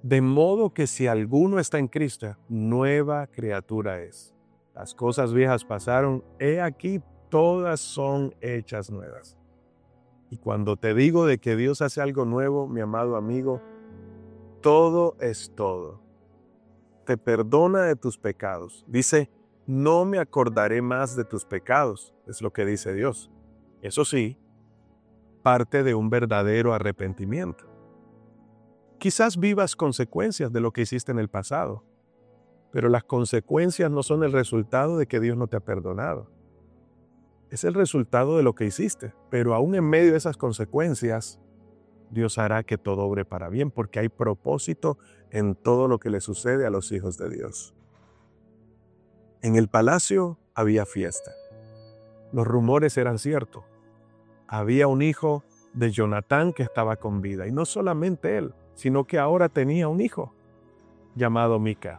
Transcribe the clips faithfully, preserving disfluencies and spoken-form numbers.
De modo que si alguno está en Cristo, nueva criatura es. Las cosas viejas pasaron, he aquí todas son hechas nuevas. Y cuando te digo de que Dios hace algo nuevo, mi amado amigo, todo es todo. Te perdona de tus pecados. Dice, no me acordaré más de tus pecados, es lo que dice Dios. Eso sí, parte de un verdadero arrepentimiento. Quizás vivas consecuencias de lo que hiciste en el pasado, pero las consecuencias no son el resultado de que Dios no te ha perdonado. Es el resultado de lo que hiciste, pero aún en medio de esas consecuencias, Dios hará que todo obre para bien, porque hay propósito en todo lo que le sucede a los hijos de Dios. En el palacio había fiesta. Los rumores eran ciertos. Había un hijo de Jonatán que estaba con vida, y no solamente él, sino que ahora tenía un hijo llamado Mica.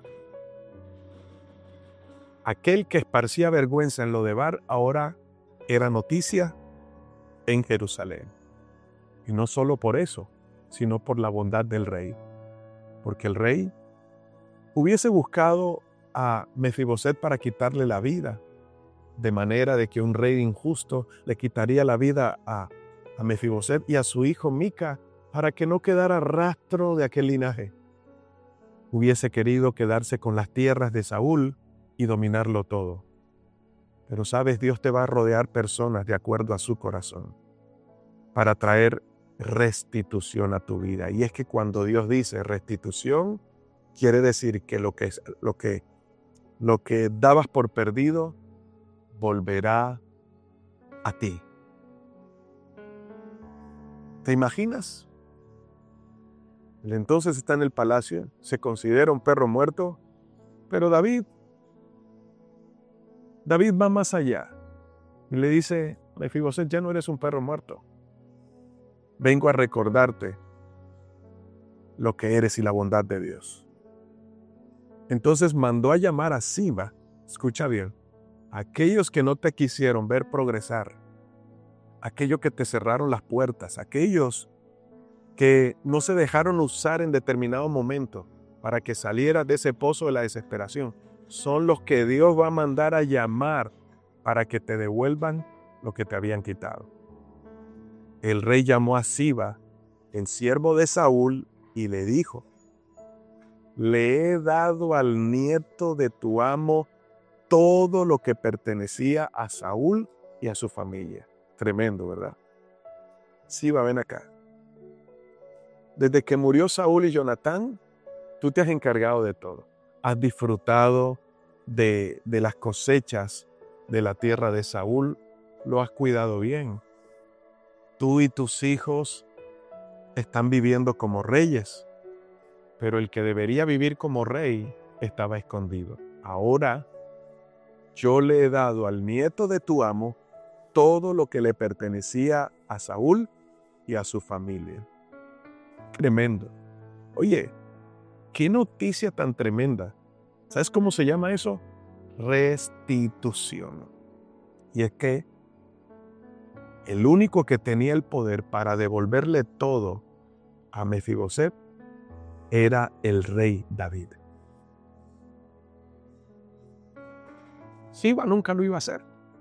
Aquel que esparcía vergüenza en Lodebar ahora era noticia en Jerusalén. Y no solo por eso, sino por la bondad del rey. Porque el rey hubiese buscado a Mefiboset para quitarle la vida, de manera de que un rey injusto le quitaría la vida a, a Mefiboset y a su hijo Mica para que no quedara rastro de aquel linaje. Hubiese querido quedarse con las tierras de Saúl y dominarlo todo. Pero sabes, Dios te va a rodear personas de acuerdo a su corazón para traer restitución a tu vida. Y es que cuando Dios dice restitución, quiere decir que lo que, lo que, lo que dabas por perdido volverá a ti. ¿Te imaginas? Él entonces está en el palacio, se considera un perro muerto, pero David, David va más allá y le dice, Mefiboset, ya no eres un perro muerto. Vengo a recordarte lo que eres y la bondad de Dios. Entonces mandó a llamar a Siba, escucha bien, aquellos que no te quisieron ver progresar, aquellos que te cerraron las puertas, aquellos que no se dejaron usar en determinado momento para que salieras de ese pozo de la desesperación, son los que Dios va a mandar a llamar para que te devuelvan lo que te habían quitado. El rey llamó a Siba, el siervo de Saúl, y le dijo, le he dado al nieto de tu amo todo lo que pertenecía a Saúl y a su familia. Tremendo, ¿verdad? Siba, ven acá. Desde que murió Saúl y Jonatán, tú te has encargado de todo. Has disfrutado de, de las cosechas de la tierra de Saúl. Lo has cuidado bien. Tú y tus hijos están viviendo como reyes, pero el que debería vivir como rey estaba escondido. Ahora yo le he dado al nieto de tu amo todo lo que le pertenecía a Saúl y a su familia. Tremendo. Oye, qué noticia tan tremenda. ¿Sabes cómo se llama eso? Restitución. Y es que el único que tenía el poder para devolverle todo a Mefiboset era el rey David. Siba nunca lo iba a hacer.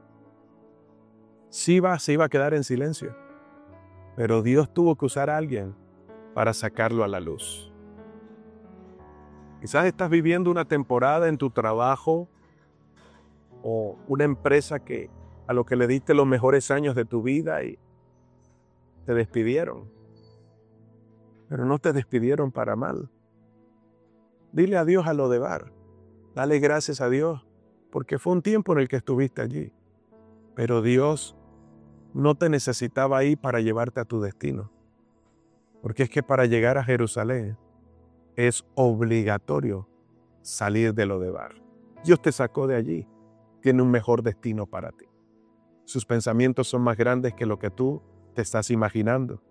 Siba se iba a quedar en silencio. Pero Dios tuvo que usar a alguien para sacarlo a la luz. Quizás estás viviendo una temporada en tu trabajo o una empresa que a lo que le diste los mejores años de tu vida y te despidieron. Pero no te despidieron para mal. Dile adiós a Lodebar. Dale gracias a Dios porque fue un tiempo en el que estuviste allí. Pero Dios no te necesitaba ahí para llevarte a tu destino. Porque es que para llegar a Jerusalén es obligatorio salir de Lodebar. Dios te sacó de allí. Tiene un mejor destino para ti. Sus pensamientos son más grandes que lo que tú te estás imaginando.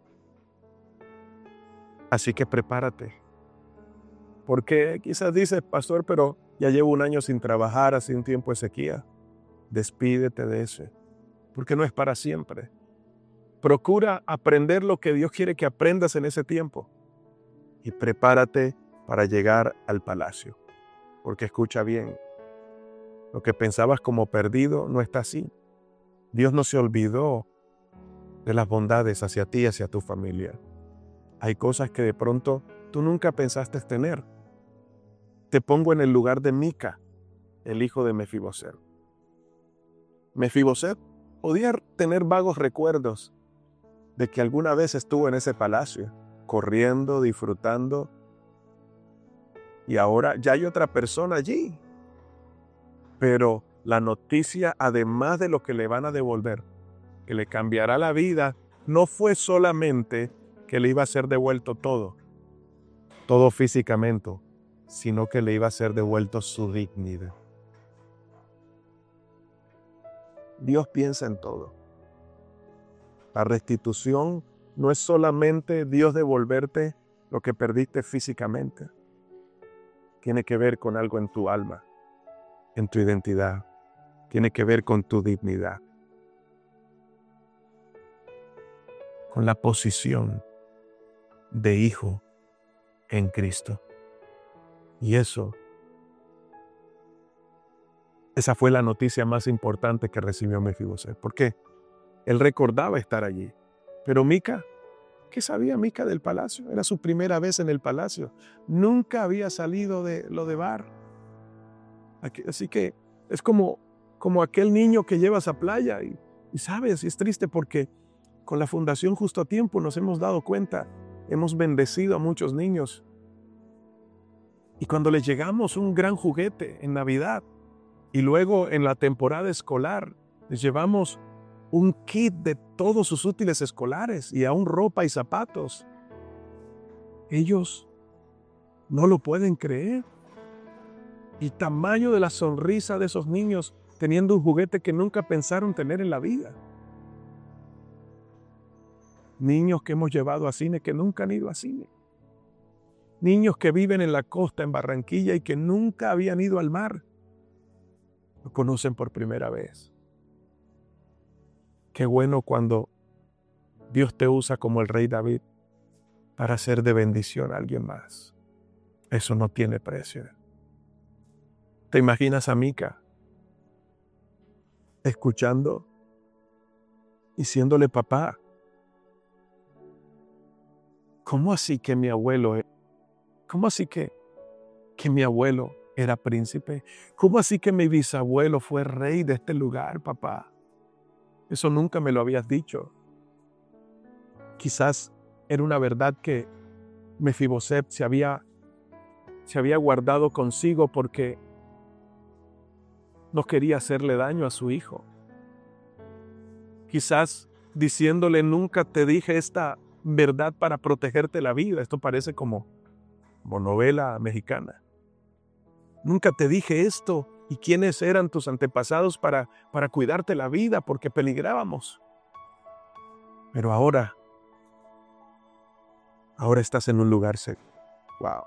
Así que prepárate. Porque quizás dices, pastor, pero ya llevo un año sin trabajar, hace un tiempo de sequía. Despídete de ese, porque no es para siempre. Procura aprender lo que Dios quiere que aprendas en ese tiempo. y prepárate para llegar al palacio. Porque escucha bien, lo que pensabas como perdido no está así. Dios no se olvidó de las bondades hacia ti y hacia tu familia. Hay cosas que de pronto tú nunca pensaste tener. Te pongo en el lugar de Mica, el hijo de Mefiboset. Mefiboset podía tener vagos recuerdos de que alguna vez estuvo en ese palacio, corriendo, disfrutando, y ahora ya hay otra persona allí. Pero la noticia, además de lo que le van a devolver, que le cambiará la vida, no fue solamente que le iba a ser devuelto todo, todo físicamente, sino que le iba a ser devuelto su dignidad. Dios piensa en todo. La restitución no es solamente Dios devolverte lo que perdiste físicamente. Tiene que ver con algo en tu alma, en tu identidad. Tiene que ver con tu dignidad, con la posición de hijo en Cristo. Y eso, esa fue la noticia más importante que recibió Mefiboset. ¿Por qué? Él recordaba estar allí. Pero Mica, ¿qué sabía Mica del palacio? Era su primera vez en el palacio. Nunca había salido de Lodebar. Así que es como, como aquel niño que llevas a playa. Y, y sabes, y es triste porque con la Fundación Justo a Tiempo nos hemos dado cuenta, hemos bendecido a muchos niños. Y cuando les llegamos un gran juguete en Navidad y luego en la temporada escolar, les llevamos un kit de todos sus útiles escolares y aún ropa y zapatos. Ellos no lo pueden creer. El tamaño de la sonrisa de esos niños teniendo un juguete que nunca pensaron tener en la vida. Niños que hemos llevado a cine que nunca han ido a cine. Niños que viven en la costa, en Barranquilla, y que nunca habían ido al mar. Lo conocen por primera vez. Qué bueno cuando Dios te usa como el rey David para hacer de bendición a alguien más. Eso no tiene precio. ¿Te imaginas a Mica escuchando y siéndole papá? ¿Cómo así que mi abuelo, cómo así que, que mi abuelo era príncipe? ¿Cómo así que mi bisabuelo fue rey de este lugar, papá? Eso nunca me lo habías dicho. Quizás era una verdad que Mefiboset se había, se había guardado consigo porque no quería hacerle daño a su hijo. Quizás diciéndole, nunca te dije esta verdad para protegerte la vida. Esto parece como, como novela mexicana. Nunca te dije esto. ¿Y quiénes eran tus antepasados para, para cuidarte la vida? Porque peligrábamos. Pero ahora, ahora estás en un lugar seguro. Wow.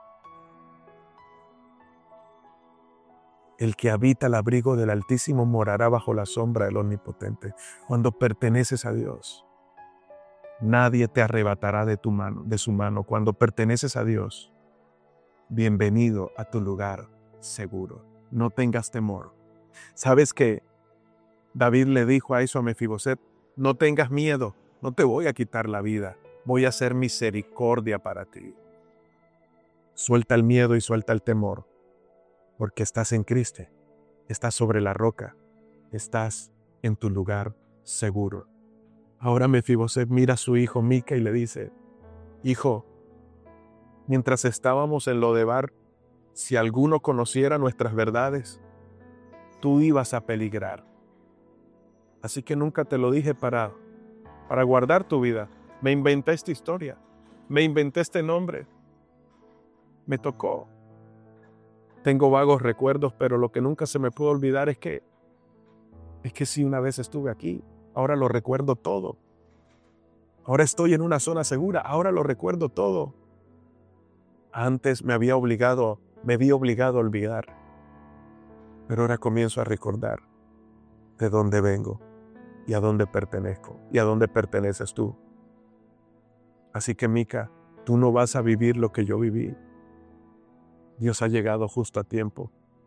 El que habita el abrigo del Altísimo morará bajo la sombra del Omnipotente. Cuando perteneces a Dios, nadie te arrebatará de tu mano, de su mano. Cuando perteneces a Dios, bienvenido a tu lugar seguro. No tengas temor. ¿Sabes que David le dijo a eso a Mefiboset? No tengas miedo, no te voy a quitar la vida, voy a hacer misericordia para ti. Suelta el miedo y suelta el temor, porque estás en Cristo, estás sobre la roca, estás en tu lugar seguro. Ahora Mefiboset mira a su hijo Mica y le dice, hijo, mientras estábamos en Lodebar, si alguno conociera nuestras verdades, tú ibas a peligrar. Así que nunca te lo dije para, para guardar tu vida. Me inventé esta historia. Me inventé este nombre. Me tocó. Tengo vagos recuerdos, pero lo que nunca se me puede olvidar es que, es que sí, una vez estuve aquí. Ahora lo recuerdo todo. Ahora estoy en una zona segura. Ahora lo recuerdo todo. Antes me había obligado Me vi obligado a olvidar, pero ahora comienzo a recordar de dónde vengo y a dónde pertenezco y a dónde perteneces tú. Así que Mica, tú no vas a vivir lo que yo viví. Dios ha llegado justo a tiempo.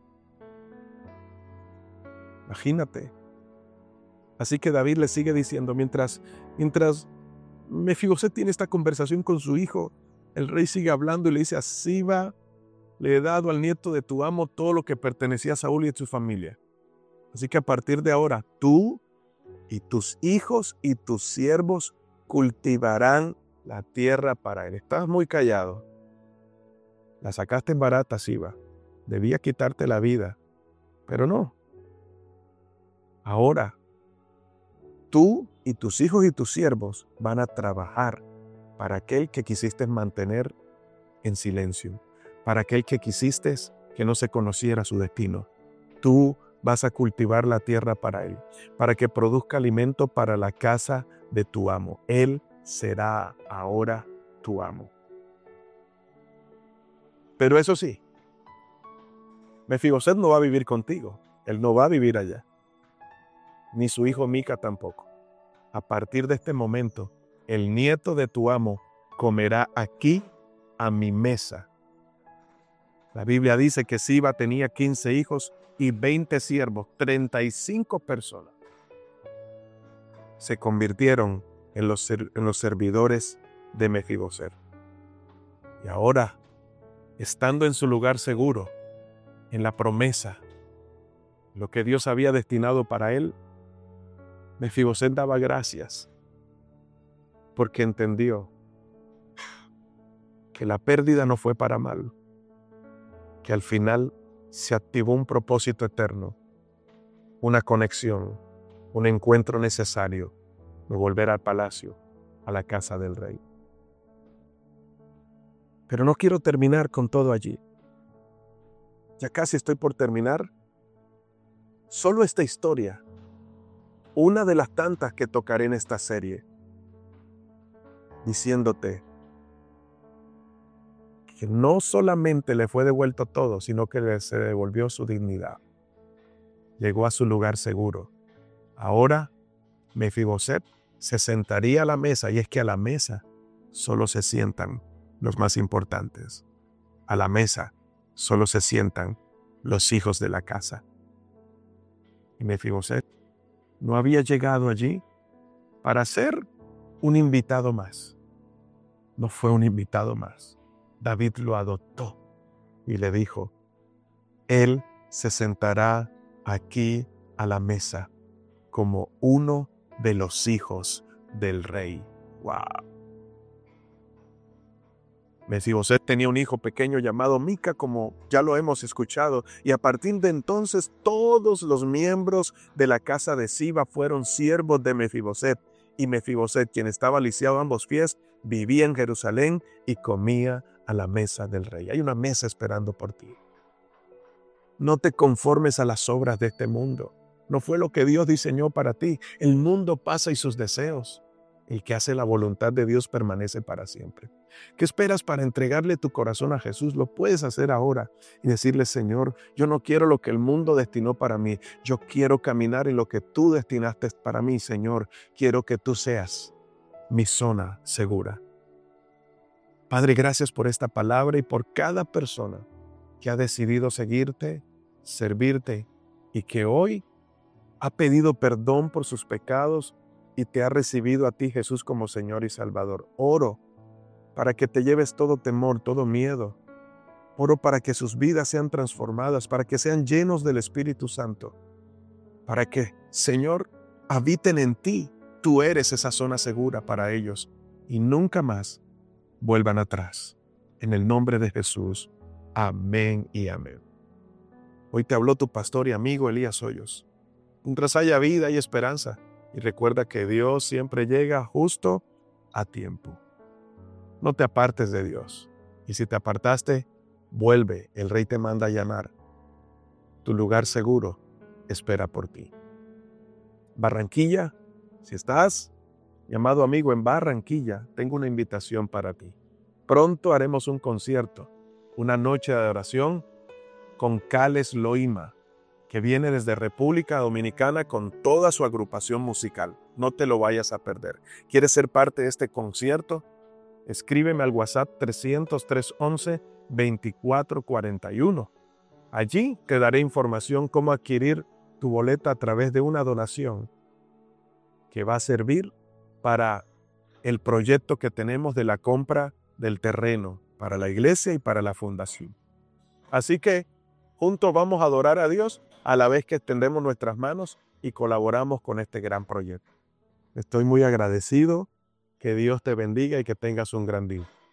Imagínate. Así que David le sigue diciendo, mientras, mientras Mefiboset tiene esta conversación con su hijo, el rey sigue hablando y le dice, a Siba le he dado al nieto de tu amo todo lo que pertenecía a Saúl y a su familia. Así que a partir de ahora, tú y tus hijos y tus siervos cultivarán la tierra para él. Estabas muy callado. La sacaste en barata, Siba. Debía quitarte la vida, pero no. Ahora, tú y tus hijos y tus siervos van a trabajar para aquel que quisiste mantener en silencio, para aquel que quisiste que no se conociera su destino. Tú vas a cultivar la tierra para él, para que produzca alimento para la casa de tu amo. Él será ahora tu amo. Pero eso sí, Mefiboset no va a vivir contigo. Él no va a vivir allá. Ni su hijo Mica tampoco. A partir de este momento, el nieto de tu amo comerá aquí a mi mesa. La Biblia dice que Siba tenía quince hijos y veinte siervos, treinta y cinco personas. Se convirtieron en los, en los servidores de Mefiboset. Y ahora, estando en su lugar seguro, en la promesa, lo que Dios había destinado para él, Mefiboset daba gracias porque entendió que la pérdida no fue para mal, que al final se activó un propósito eterno, una conexión, un encuentro necesario de volver al palacio, a la casa del rey. Pero no quiero terminar con todo allí. Ya casi estoy por terminar. Solo esta historia, una de las tantas que tocaré en esta serie, diciéndote que no solamente le fue devuelto todo, sino que le se devolvió su dignidad. Llegó a su lugar seguro. Ahora, Mefiboset se sentaría a la mesa, y es que a la mesa solo se sientan los más importantes. A la mesa solo se sientan los hijos de la casa. Y Mefiboset no había llegado allí para ser un invitado más. No fue un invitado más. David lo adoptó y le dijo, él se sentará aquí a la mesa como uno de los hijos del rey. ¡Wow! Mefiboset tenía un hijo pequeño llamado Mica, como ya lo hemos escuchado, y a partir de entonces todos los miembros de la casa de Siba fueron siervos de Mefiboset, y Mefiboset, quien estaba lisiado a ambos pies, vivía en Jerusalén y comía a la mesa del rey. Hay una mesa esperando por ti. No te conformes a las obras de este mundo. No fue lo que Dios diseñó para ti. El mundo pasa y sus deseos. El que hace la voluntad de Dios permanece para siempre. ¿Qué esperas para entregarle tu corazón a Jesús? Lo puedes hacer ahora y decirle, Señor, yo no quiero lo que el mundo destinó para mí. Yo quiero caminar en lo que tú destinaste para mí, Señor. Quiero que tú seas mi zona segura. Padre, gracias por esta palabra y por cada persona que ha decidido seguirte, servirte y que hoy ha pedido perdón por sus pecados y te ha recibido a ti, Jesús, como Señor y Salvador. Oro para que te lleves todo temor, todo miedo. Oro para que sus vidas sean transformadas, para que sean llenos del Espíritu Santo, para que, Señor, habiten en ti. Tú eres esa zona segura para ellos y nunca más vuelvan atrás. En el nombre de Jesús. Amén y amén. Hoy te habló tu pastor y amigo Elías Hoyos. Mientras haya vida y esperanza. Y recuerda que Dios siempre llega justo a tiempo. No te apartes de Dios. Y si te apartaste, vuelve. El Rey te manda a llamar. Tu lugar seguro espera por ti. Barranquilla, si estás, mi amado amigo, en Barranquilla, tengo una invitación para ti. Pronto haremos un concierto, una noche de adoración con Cales Loima, que viene desde República Dominicana con toda su agrupación musical. No te lo vayas a perder. ¿Quieres ser parte de este concierto? escríbeme al WhatsApp trescientos tres once veinticuatro cuarenta y uno. Allí te daré información cómo adquirir tu boleta a través de una donación que va a servir para el proyecto que tenemos de la compra del terreno para la iglesia y para la fundación. Así que juntos vamos a adorar a Dios a la vez que extendemos nuestras manos y colaboramos con este gran proyecto. Estoy muy agradecido. Que Dios te bendiga y que tengas un gran día.